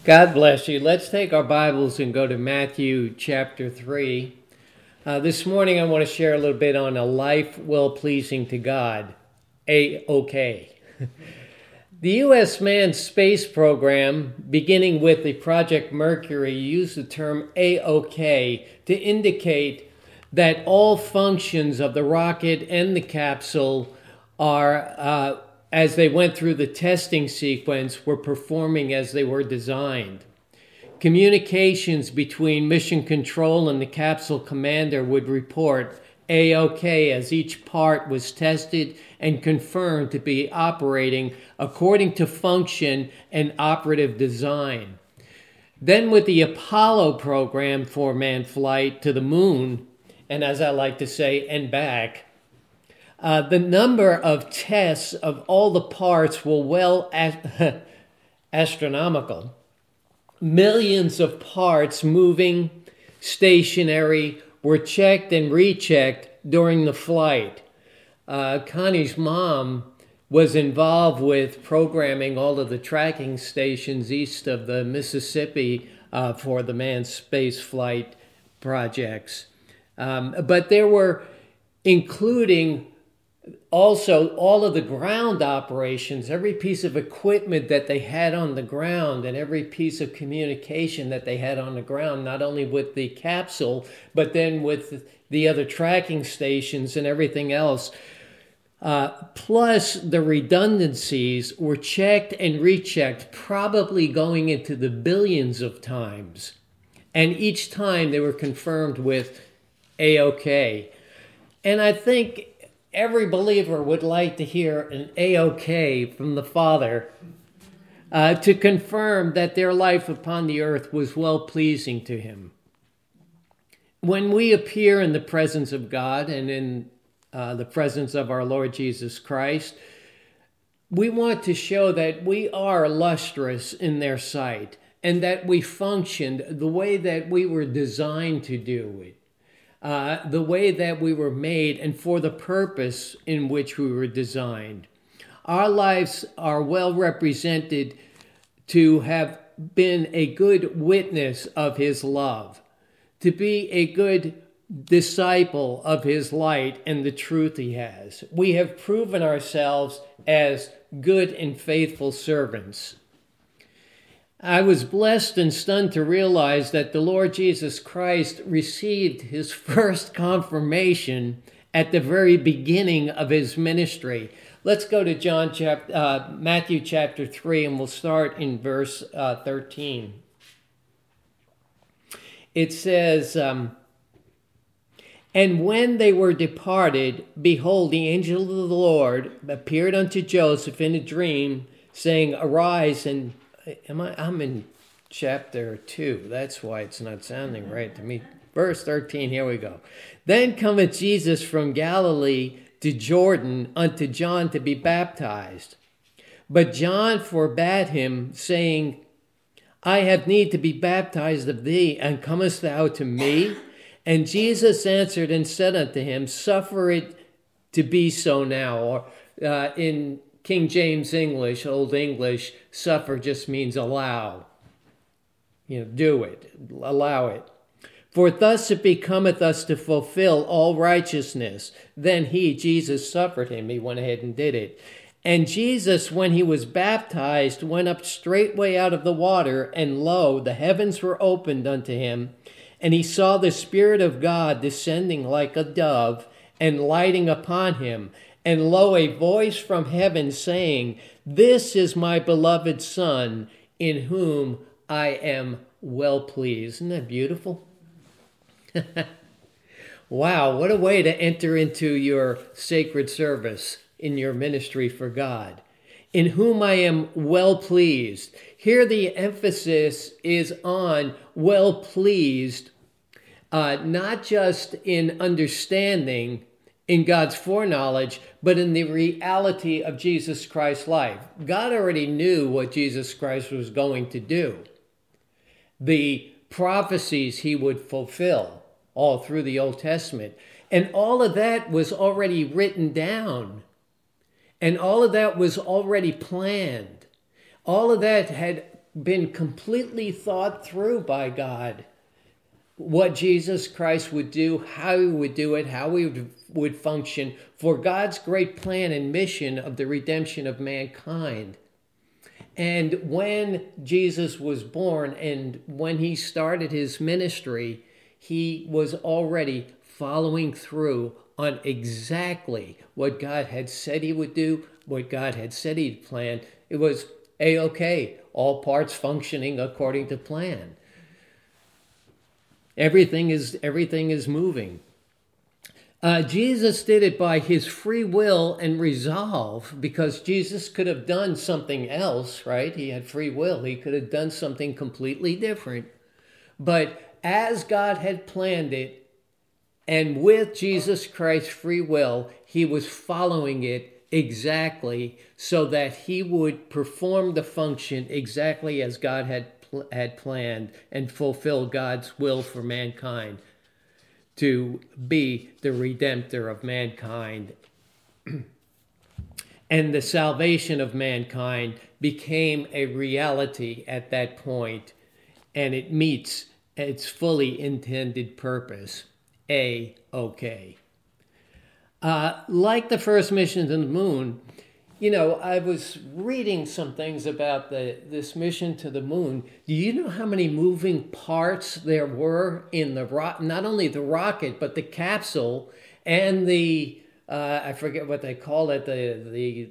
God bless you. Let's take our Bibles and go to Matthew chapter 3. This morning I want to share a little bit on a life well-pleasing to God, A-OK. The U.S. manned space program, beginning with the Project Mercury, used the term A-OK to indicate that all functions of the rocket and the capsule are as they went through the testing sequence, were performing as they were designed. Communications between mission control and the capsule commander would report A-OK as each part was tested and confirmed to be operating according to function and operative design. Then with the Apollo program for manned flight to the moon, and as I like to say, and back, the number of tests of all the parts were astronomical. Millions of parts, moving, stationary, were checked and rechecked during the flight. Connie's mom was involved with programming all of the tracking stations east of the Mississippi for the manned space flight projects. But there were, including also all of the ground operations, every piece of equipment that they had on the ground and every piece of communication that they had on the ground, not only with the capsule, but then with the other tracking stations and everything else. Plus the redundancies were checked and rechecked, probably going into the billions of times. And each time they were confirmed with A-OK. And I think every believer would like to hear an A-OK from the Father to confirm that their life upon the earth was well-pleasing to Him. When we appear in the presence of God and in the presence of our Lord Jesus Christ, we want to show that we are lustrous in their sight and that we functioned the way that we were designed to do it. The way that we were made and for the purpose in which we were designed. Our lives are well represented to have been a good witness of His love, to be a good disciple of His light and the truth He has. We have proven ourselves as good and faithful servants. I was blessed and stunned to realize that the Lord Jesus Christ received His first confirmation at the very beginning of His ministry. Let's go to Matthew chapter 3, and we'll start in verse 13. It says, And when they were departed, behold, the angel of the Lord appeared unto Joseph in a dream, saying, Arise and I'm in chapter 2. That's why it's not sounding right to me. Verse 13, here we go. Then cometh Jesus from Galilee to Jordan unto John to be baptized. But John forbade him, saying, I have need to be baptized of thee, and comest thou to me? And Jesus answered and said unto him, Suffer it to be so now. Or in King James English, Old English, suffer just means allow. Do it, allow it. For thus it becometh us to fulfill all righteousness. Then he, Jesus, suffered him. He went ahead and did it. And Jesus, when he was baptized, went up straightway out of the water, and lo, the heavens were opened unto him. And he saw the Spirit of God descending like a dove and lighting upon him. And lo, a voice from heaven saying, This is my beloved Son, in whom I am well pleased. Isn't that beautiful? Wow, what a way to enter into your sacred service in your ministry for God. In whom I am well pleased. Here the emphasis is on well pleased, not just in understanding, in God's foreknowledge, but in the reality of Jesus Christ's life. God already knew what Jesus Christ was going to do. The prophecies He would fulfill all through the Old Testament. And all of that was already written down. And all of that was already planned. All of that had been completely thought through by God. What Jesus Christ would do, how he would do it, how he would function for God's great plan and mission of the redemption of mankind. And when Jesus was born and when he started his ministry, he was already following through on exactly what God had said he would do, what God had said he'd planned. It was A-OK, all parts functioning according to plan. Everything is moving. Jesus did it by his free will and resolve, because Jesus could have done something else, right? He had free will. He could have done something completely different. But as God had planned it, and with Jesus Christ's free will, he was following it exactly so that he would perform the function exactly as God had planned and fulfill God's will for mankind, to be the redemptor of mankind. And the salvation of mankind became a reality at that point, and it meets its fully intended purpose. A-OK. Like the first mission to the moon, I was reading some things about this mission to the moon. Do you know how many moving parts there were in not only the rocket, but the capsule and the, I forget what they call it, the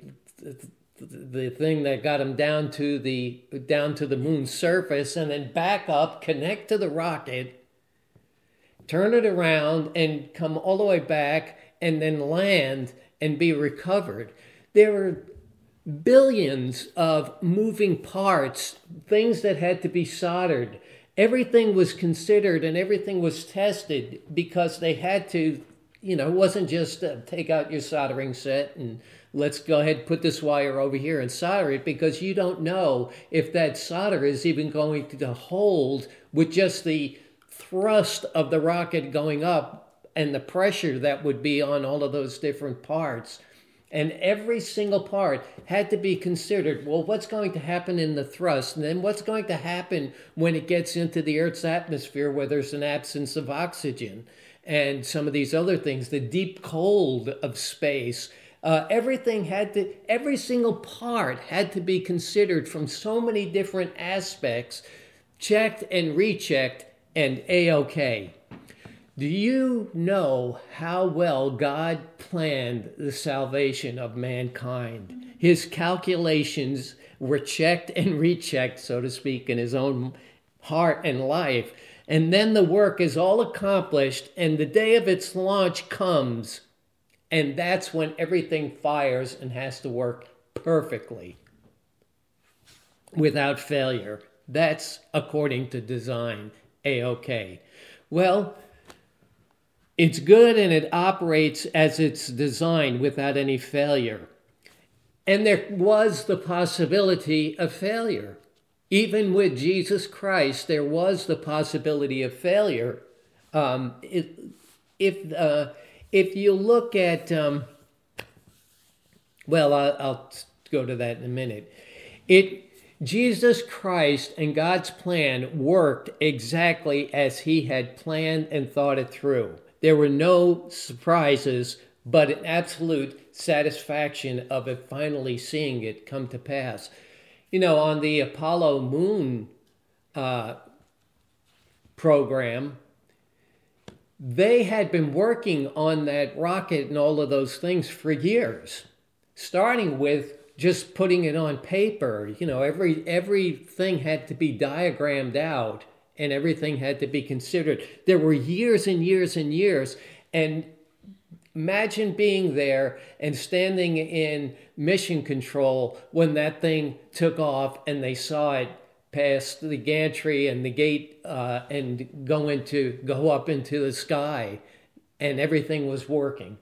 thing that got them down to the moon's surface, and then back up, connect to the rocket, turn it around, and come all the way back, and then land and be recovered. There were billions of moving parts, things that had to be soldered. Everything was considered and everything was tested, because they had to, it wasn't just take out your soldering set and let's go ahead and put this wire over here and solder it, because you don't know if that solder is even going to hold with just the thrust of the rocket going up and the pressure that would be on all of those different parts. And every single part had to be considered. Well, what's going to happen in the thrust? And then what's going to happen when it gets into the Earth's atmosphere, where there's an absence of oxygen? And some of these other things, the deep cold of space. Every single part had to be considered from so many different aspects, checked and rechecked, and A-OK. Do you know how well God planned the salvation of mankind? His calculations were checked and rechecked, so to speak, in his own heart and life. And then the work is all accomplished, and the day of its launch comes, and that's when everything fires and has to work perfectly, without failure. That's according to design. A-OK. Well, it's good and it operates as it's designed without any failure. And there was the possibility of failure. Even with Jesus Christ, there was the possibility of failure. If you look at, I'll go to that in a minute. Jesus Christ and God's plan worked exactly as he had planned and thought it through. There were no surprises, but an absolute satisfaction of it, finally seeing it come to pass. On the Apollo moon program, they had been working on that rocket and all of those things for years, starting with just putting it on paper. Everything had to be diagrammed out, and everything had to be considered. There were years and years and years. And imagine being there and standing in mission control when that thing took off and they saw it past the gantry and the gate and go up into the sky, and everything was working.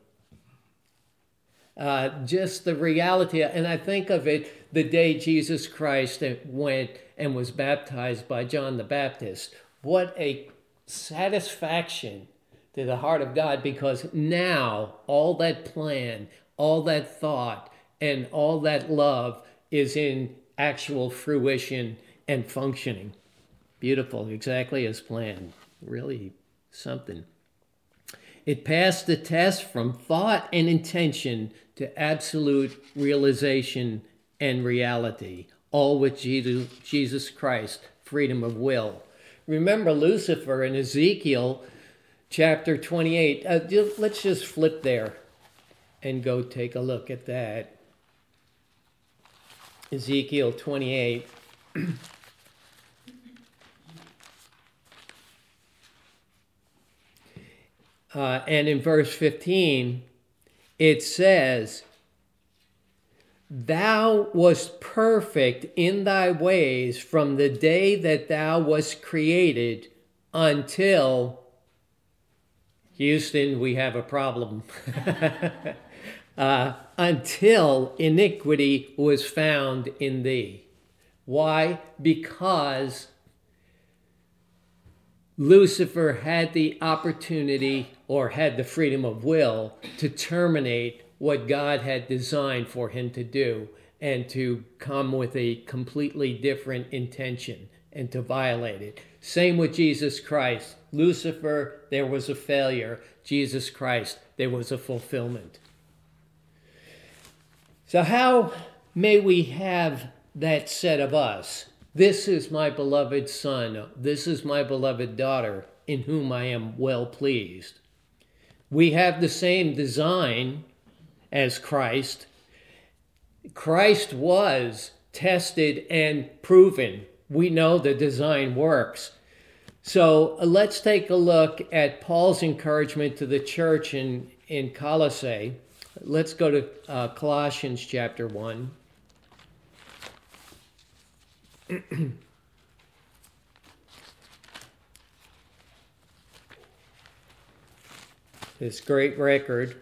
Just the reality. And I think of it the day Jesus Christ went and was baptized by John the Baptist. What a satisfaction to the heart of God, because now all that plan, all that thought, and all that love is in actual fruition and functioning. Beautiful, exactly as planned. Really something. It passed the test from thought and intention to absolute realization and reality, all with Jesus Christ, freedom of will. Remember Lucifer in Ezekiel chapter 28. Let's just flip there and go take a look at that. Ezekiel 28. And in verse 15, it says, "Thou wast perfect in thy ways from the day that thou wast created until," Houston, we have a problem, until iniquity was found in thee. Why? Because Lucifer had the opportunity, or had the freedom of will, to terminate what God had designed for him to do and to come with a completely different intention and to violate it. Same with Jesus Christ. Lucifer, there was a failure. Jesus Christ, there was a fulfillment. So how may we have that said of us? This is my beloved son. This is my beloved daughter, in whom I am well pleased. We have the same design as Christ. Christ was tested and proven. We know the design works. So let's take a look at Paul's encouragement to the church in Colossae. Let's go to Colossians chapter 1. This great record.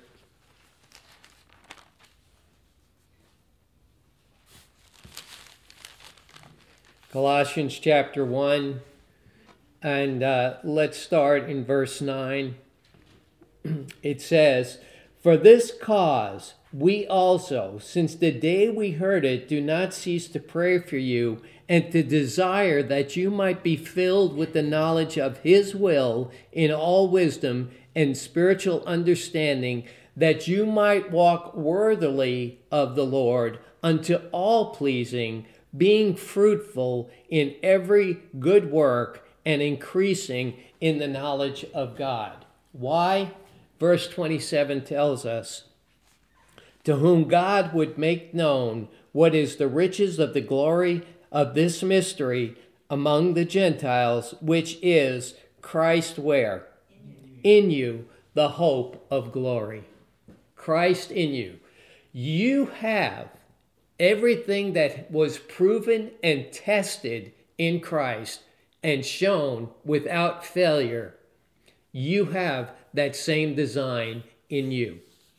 Colossians chapter 1, and let's start in verse 9. It says, "For this cause we also, since the day we heard it, do not cease to pray for you and to desire that you might be filled with the knowledge of his will in all wisdom and spiritual understanding, that you might walk worthily of the Lord unto all pleasing, being fruitful in every good work and increasing in the knowledge of God." Why? Verse 27 tells us, "To whom God would make known what is the riches of the glory of this mystery among the Gentiles, which is Christ where? In you, the hope of glory." Christ in you. You have everything that was proven and tested in Christ and shown without failure. You have that same design in you.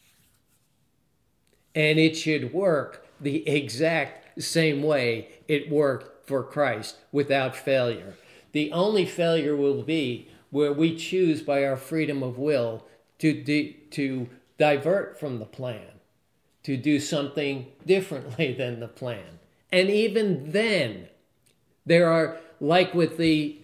And it should work the exact same way it worked for Christ, without failure. The only failure will be where we choose by our freedom of will to divert from the plan, to do something differently than the plan. And even then, there are, like with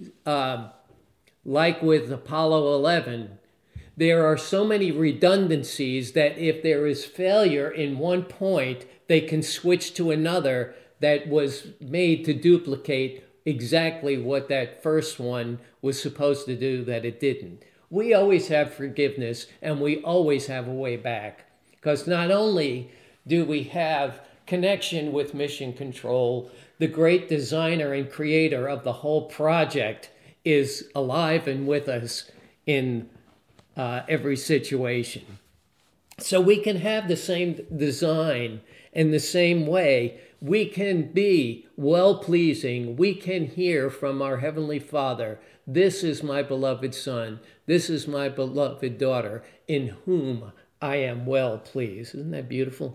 Apollo 11, there are so many redundancies that if there is failure in one point, they can switch to another that was made to duplicate exactly what that first one was supposed to do that it didn't. We always have forgiveness, and we always have a way back, because not only do we have connection with Mission Control, the great designer and creator of the whole project is alive and with us in every situation. So we can have the same design in the same way. We can be well-pleasing. We can hear from our Heavenly Father, "This is my beloved Son. This is my beloved daughter, in whom I am well pleased." Isn't that beautiful?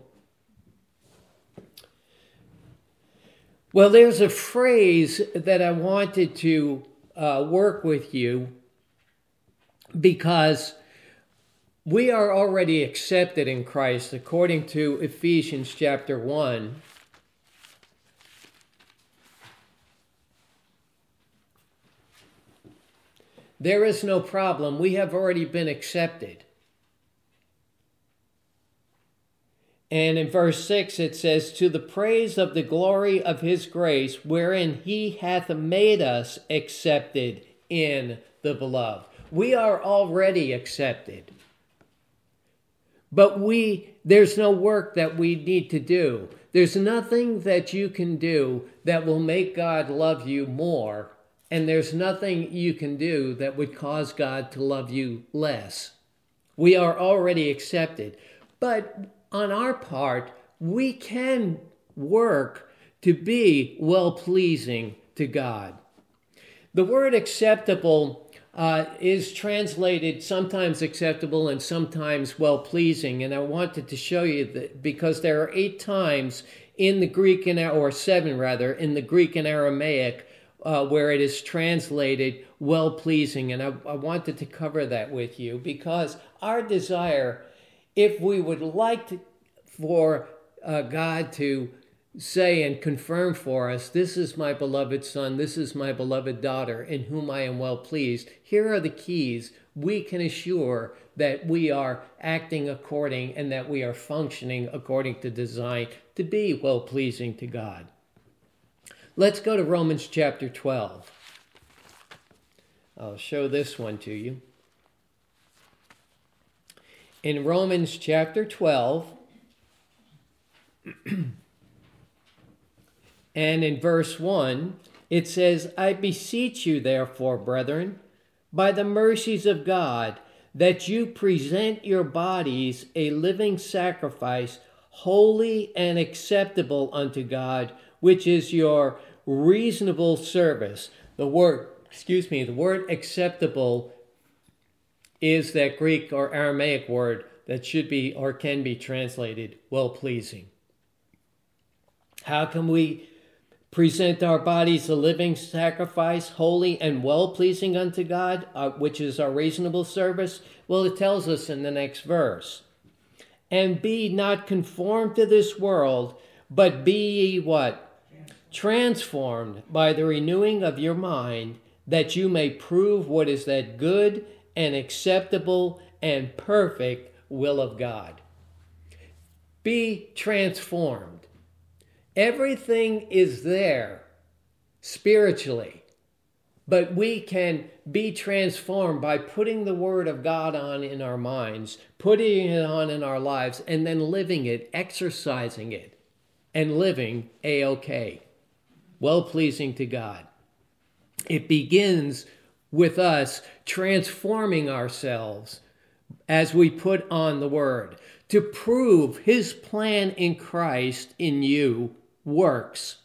Well, there's a phrase that I wanted to work with you, because we are already accepted in Christ according to Ephesians chapter 1. There is no problem. We have already been accepted. And in verse 6 it says, to the praise of the glory of his grace, wherein he hath made us accepted in the beloved. We are already accepted. But there's no work that we need to do. There's nothing that you can do that will make God love you more. And there's nothing you can do that would cause God to love you less. We are already accepted. But on our part, we can work to be well-pleasing to God. The word acceptable is translated sometimes acceptable and sometimes well-pleasing. And I wanted to show you that because there are 8 times in the Greek, or 7 rather, in the Greek and Aramaic where it is translated well-pleasing. And I wanted to cover that with you because our desire, if we would like for God to say and confirm for us, this is my beloved son, this is my beloved daughter, in whom I am well pleased. Here are the keys. We can assure that we are acting according and that we are functioning according to design to be well pleasing to God. Let's go to Romans chapter 12. I'll show this one to you. In Romans chapter 12, and in verse 1, it says, I beseech you, therefore, brethren, by the mercies of God, that you present your bodies a living sacrifice, holy and acceptable unto God, which is your reasonable service. The word acceptable is that Greek or Aramaic word that should be or can be translated well-pleasing. How can we present our bodies a living sacrifice, holy and well-pleasing unto God, which is our reasonable service? Well, it tells us in the next verse. And be not conformed to this world, but be ye what? Transformed by the renewing of your mind, that you may prove what is that good and acceptable and perfect will of God. Be transformed. Everything is there spiritually, but we can be transformed by putting the Word of God on in our minds, putting it on in our lives, and then living it, exercising it, and living A-OK, well-pleasing to God. It begins with us transforming ourselves as we put on the Word to prove His plan in Christ in you works.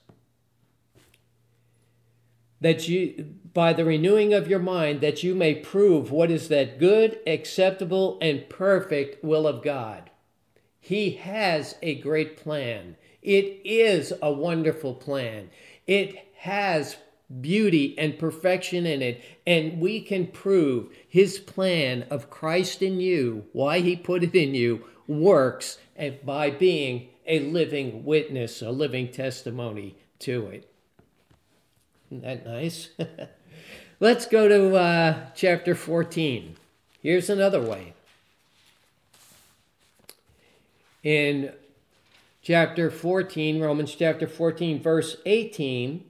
That you, by the renewing of your mind, that you may prove what is that good, acceptable, and perfect will of God. He has a great plan. It is a wonderful plan. It has beauty and perfection in it, and we can prove His plan of Christ in you, why He put it in you, works, and by being a living witness, a living testimony to it. Isn't that nice? Let's go to chapter 14. Here's another way. In chapter 14, Romans chapter 14, verse 18,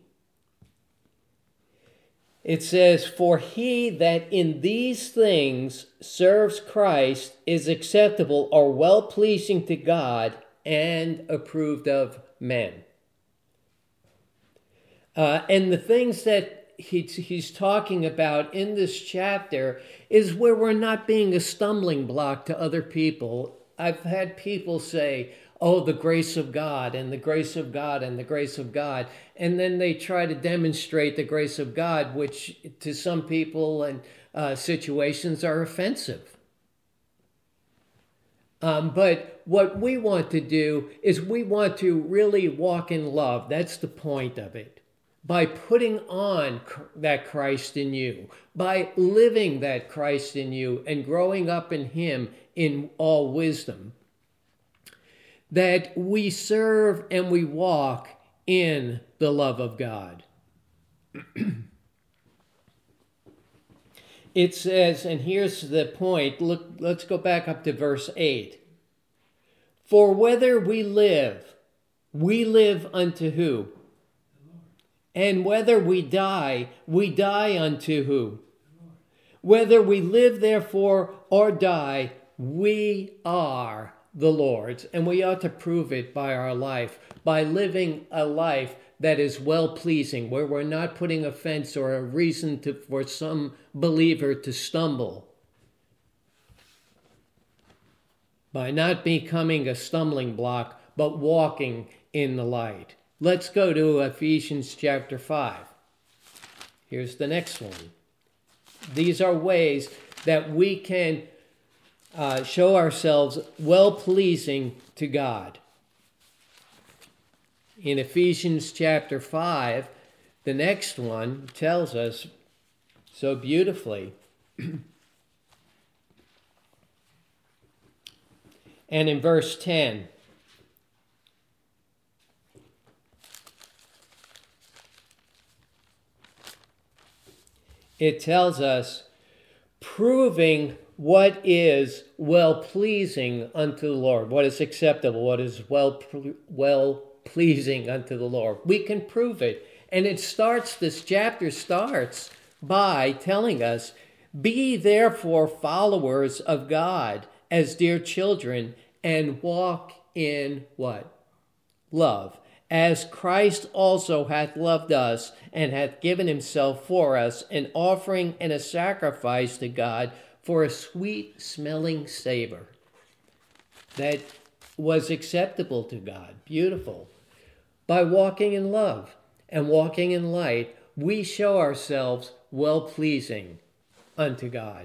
it says, for he that in these things serves Christ is acceptable or well-pleasing to God and approved of men. And the things that he's talking about in this chapter is where we're not being a stumbling block to other people. I've had people say, oh, the grace of God and the grace of God and the grace of God. And then they try to demonstrate the grace of God, which to some people and situations are offensive. But what we want to do is we want to really walk in love. That's the point of it. By putting on that Christ in you, by living that Christ in you and growing up in Him in all wisdom, that we serve and we walk in the love of God. It says, and here's the point, look, let's go back up to verse 8. For whether we live unto who? And whether we die unto who? Whether we live, therefore, or die, we are the Lord's. And we ought to prove it by our life, by living a life that is well-pleasing, where we're not putting offense or a reason for some believer to stumble. By not becoming a stumbling block, but walking in the light. Let's go to Ephesians chapter 5. Here's the next one. These are ways that we can show ourselves well-pleasing to God. In Ephesians chapter 5, the next one tells us so beautifully. And in verse 10, it tells us, proving what is well-pleasing unto the Lord, what is acceptable, what is well-pleasing unto the Lord. We can prove it. And this chapter starts by telling us, be therefore followers of God as dear children, and walk in what? Love. As Christ also hath loved us, and hath given himself for us, an offering and a sacrifice to God for a sweet-smelling savor that was acceptable to God. Beautiful. By walking in love and walking in light, we show ourselves well-pleasing unto God.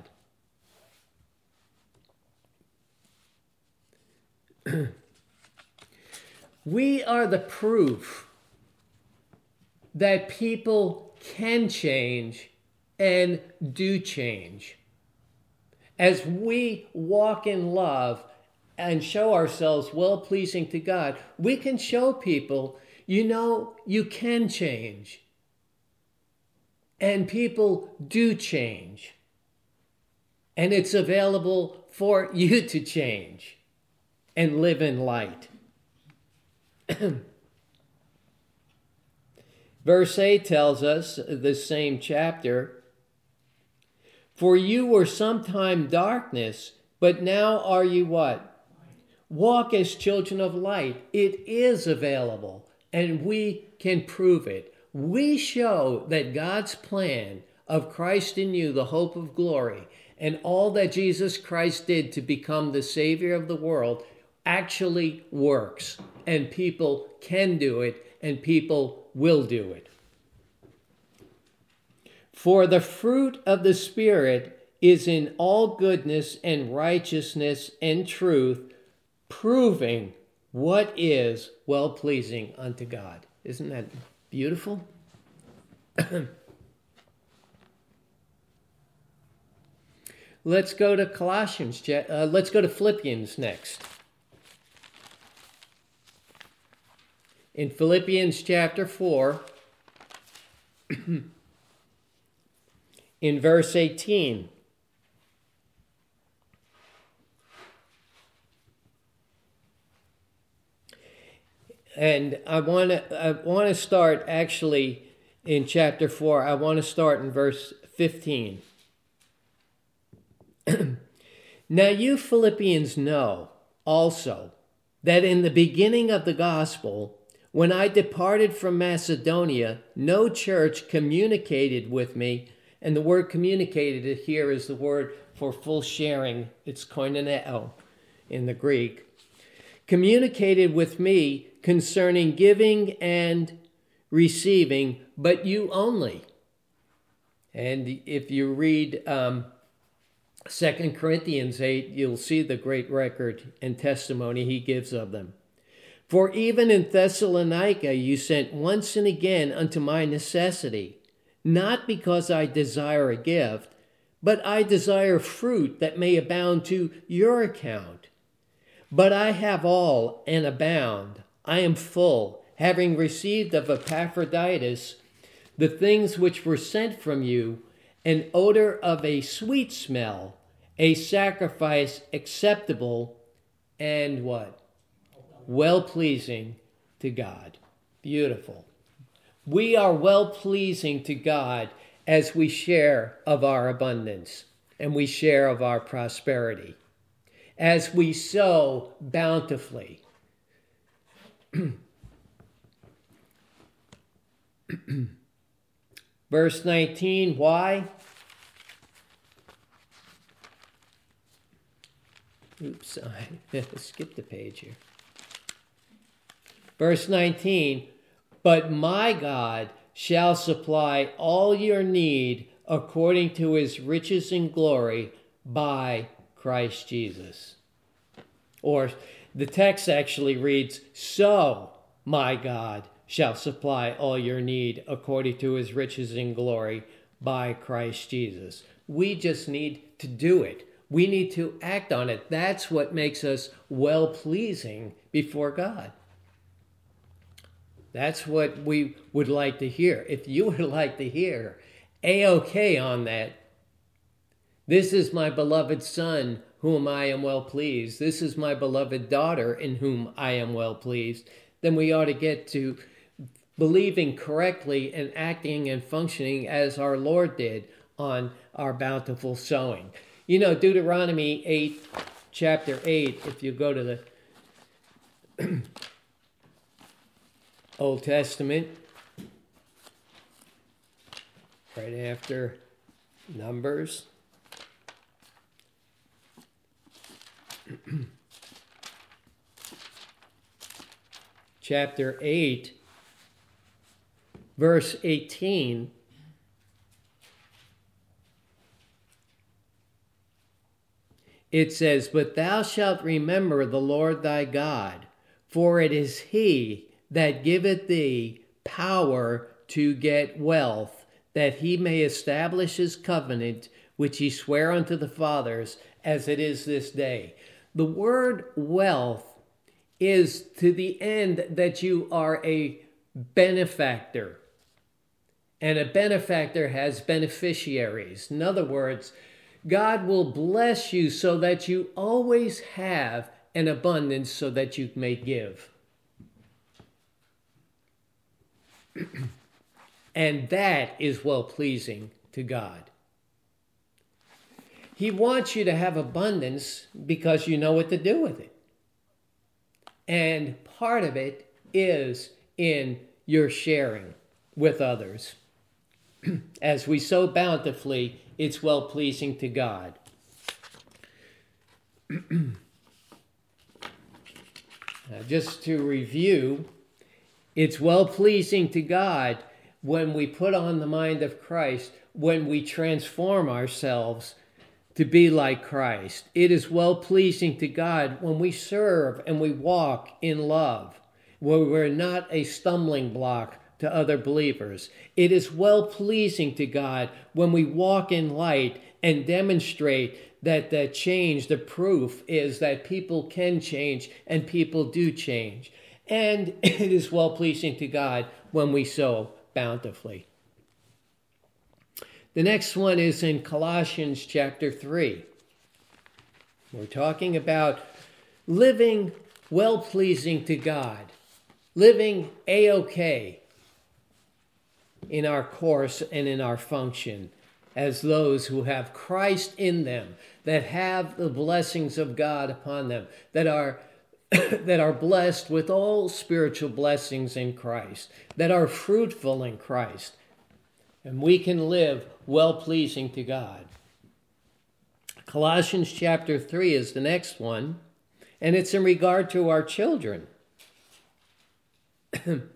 We are the proof that people can change and do change. As we walk in love and show ourselves well-pleasing to God, we can show people, you can change. And people do change. And it's available for you to change and live in light. Verse 8 tells us, the same chapter, for you were sometime darkness, but now are you what? Walk as children of light. It is available, and we can prove it. We show that God's plan of Christ in you, the hope of glory, and all that Jesus Christ did to become the Savior of the world actually works, and people can do it, and people will do it. For the fruit of the Spirit is in all goodness and righteousness and truth, proving what is well-pleasing unto God. Isn't that beautiful? Let's go to let's go to Philippians next. In Philippians chapter 4, in verse 18, and I want to start actually in chapter 4. I want to start in verse 15. Now you Philippians know also that in the beginning of the gospel, when I departed from Macedonia, no church communicated with me. And the word communicated here is the word for full sharing. It's koinoneo in the Greek. Communicated with me concerning giving and receiving, but you only. And if you read 2 Corinthians 8, you'll see the great record and testimony he gives of them. For even in Thessalonica you sent once and again unto my necessity, not because I desire a gift, but I desire fruit that may abound to your account. But I have all and abound. I am full, having received of Epaphroditus the things which were sent from you, an odor of a sweet smell, a sacrifice acceptable and what? Well-pleasing to God. Beautiful. We are well-pleasing to God as we share of our abundance and we share of our prosperity, as we sow bountifully. Verse 19, why? Oops, I skipped a page here. Verse 19, but my God shall supply all your need according to his riches and glory by Christ Jesus. Or the text actually reads, so my God shall supply all your need according to his riches and glory by Christ Jesus. We just need to do it. We need to act on it. That's what makes us well-pleasing before God. That's what we would like to hear. If you would like to hear A-OK on that, this is my beloved son, whom I am well pleased. This is my beloved daughter, in whom I am well pleased. Then we ought to get to believing correctly and acting and functioning as our Lord did on our bountiful sowing. You know, Deuteronomy 8, chapter 8, if you go to the Old Testament, right after Numbers. Chapter 8, verse 18. It says, but thou shalt remember the Lord thy God, for it is he that giveth thee power to get wealth, that he may establish his covenant, which he sware unto the fathers, as it is this day. The word wealth is to the end that you are a benefactor. And a benefactor has beneficiaries. In other words, God will bless you so that you always have an abundance so that you may give. And that is well-pleasing to God. He wants you to have abundance because you know what to do with it. And part of it is in your sharing with others. As we sow bountifully, it's well-pleasing to God. Just to review, it's well-pleasing to God when we put on the mind of Christ, when we transform ourselves to be like Christ. It is well-pleasing to God when we serve and we walk in love, where we're not a stumbling block to other believers. It is well-pleasing to God when we walk in light and demonstrate that the change, the proof is that people can change and people do change. And it is well-pleasing to God when we sow bountifully. The next one is in Colossians chapter 3. We're talking about living well-pleasing to God, living A-OK in our course and in our function as those who have Christ in them, that have the blessings of God upon them, that are blessed with all spiritual blessings in Christ, that are fruitful in Christ. And we can live well-pleasing to God. Colossians chapter 3 is the next one, and it's in regard to our children. And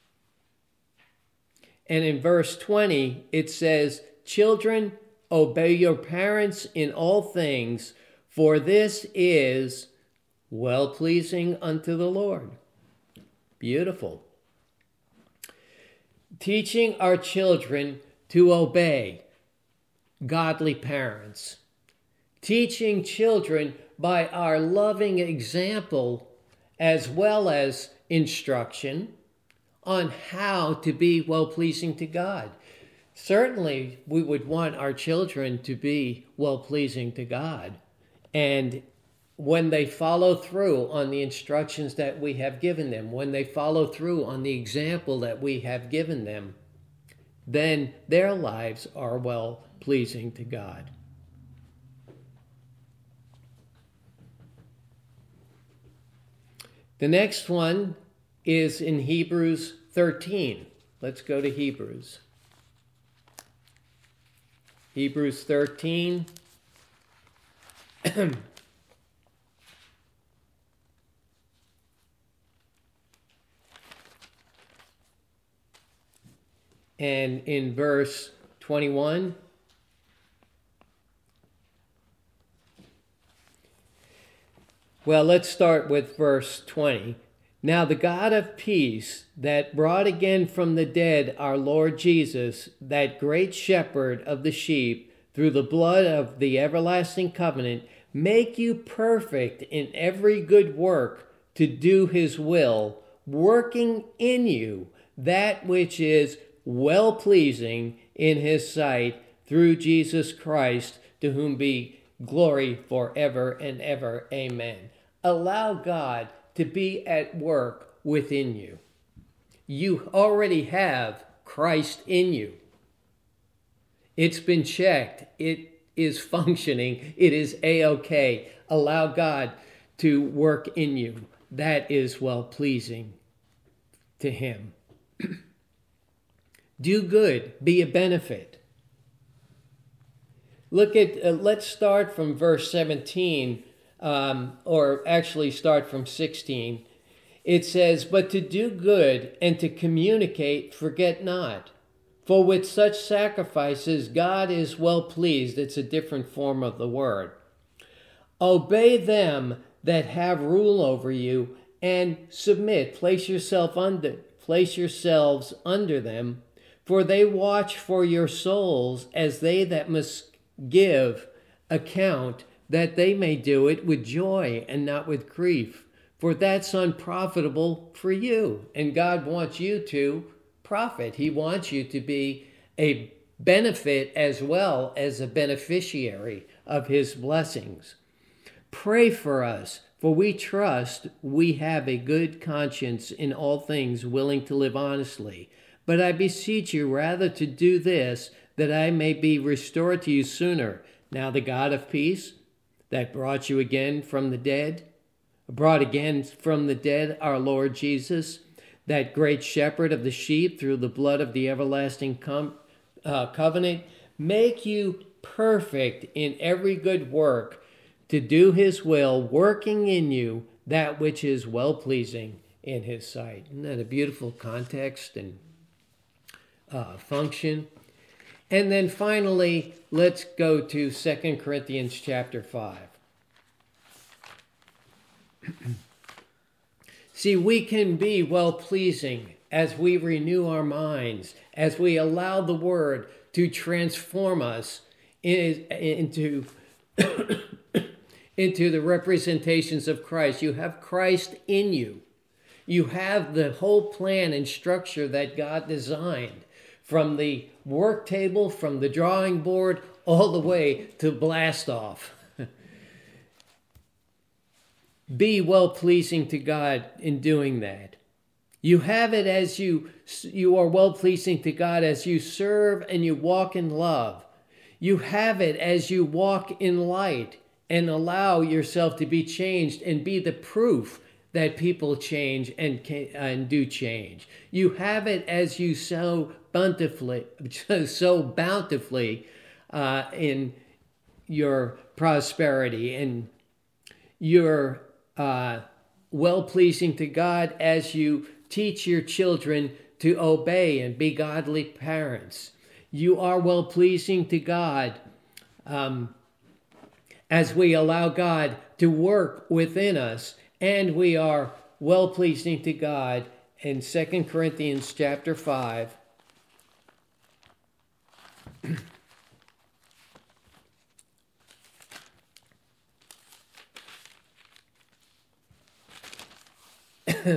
in verse 20, it says, children, obey your parents in all things, for this is well-pleasing unto the Lord. Beautiful. Teaching our children to obey godly parents. Teaching children by our loving example as well as instruction on how to be well-pleasing to God. Certainly, we would want our children to be well-pleasing to God. And when they follow through on the instructions that we have given them, when they follow through on the example that we have given them, then their lives are well-pleasing to God. The next one is in Hebrews 13. Let's go to Hebrews. Hebrews 13. And in verse 21, well, let's start with verse 20. Now the God of peace, that brought again from the dead our Lord Jesus, that great shepherd of the sheep, through the blood of the everlasting covenant, make you perfect in every good work to do his will, working in you that which is well-pleasing in his sight, through Jesus Christ, to whom be glory forever and ever. Amen. Allow God to be at work within you. You already have Christ in you. It's been checked. It is functioning. It is A-OK. Allow God to work in you. That is well-pleasing to him. Do good. Be a benefit. Look at, let's start from verse 17, or actually start from 16. It says, but to do good and to communicate, forget not. For with such sacrifices, God is well pleased. It's a different form of the word. Obey them that have rule over you and submit. Place yourselves under them. For they watch for your souls as they that must give account, that they may do it with joy and not with grief. For that's unprofitable for you. And God wants you to profit. He wants you to be a benefit as well as a beneficiary of his blessings. Pray for us, for we trust we have a good conscience in all things, willing to live honestly. But I beseech you rather to do this, that I may be restored to you sooner. Now the God of peace, that brought again from the dead our Lord Jesus, that great shepherd of the sheep, through the blood of the everlasting covenant, make you perfect in every good work, to do his will, working in you that which is well-pleasing in his sight. Isn't that a beautiful context and function? And then finally, let's go to 2 Corinthians chapter 5. See, we can be well-pleasing as we renew our minds, as we allow the word to transform us into the representations of Christ. You have Christ in you. You have the whole plan and structure that God designed, from the work table, from the drawing board, all the way to blast off. Be well-pleasing to God in doing that. You have it as you are well-pleasing to God as you serve and you walk in love. You have it as you walk in light and allow yourself to be changed and be the proof that people change and do change. You have it as you sow bountifully in your prosperity, and you're well-pleasing to God as you teach your children to obey and be godly parents. You are well-pleasing to God as we allow God to work within us, and we are well-pleasing to God in 2 Corinthians chapter 5.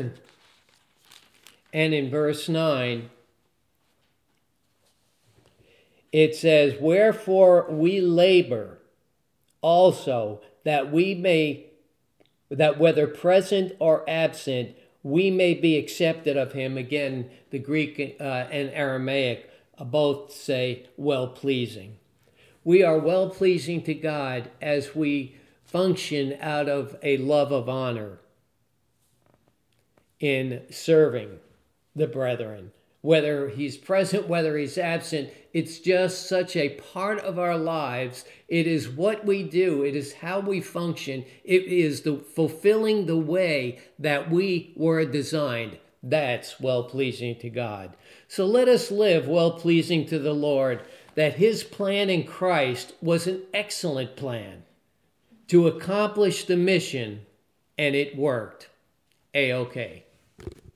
And in verse 9, it says, wherefore we labor also that whether present or absent, we may be accepted of him. Again, the Greek and Aramaic both say well-pleasing. We are well-pleasing to God as we function out of a love of honor in serving the brethren. Whether he's present, whether he's absent, it's just such a part of our lives. It is what we do. It is how we function. It is the fulfilling the way that we were designed. That's well-pleasing to God. So let us live well-pleasing to the Lord, that his plan in Christ was an excellent plan to accomplish the mission, and it worked. A-OK.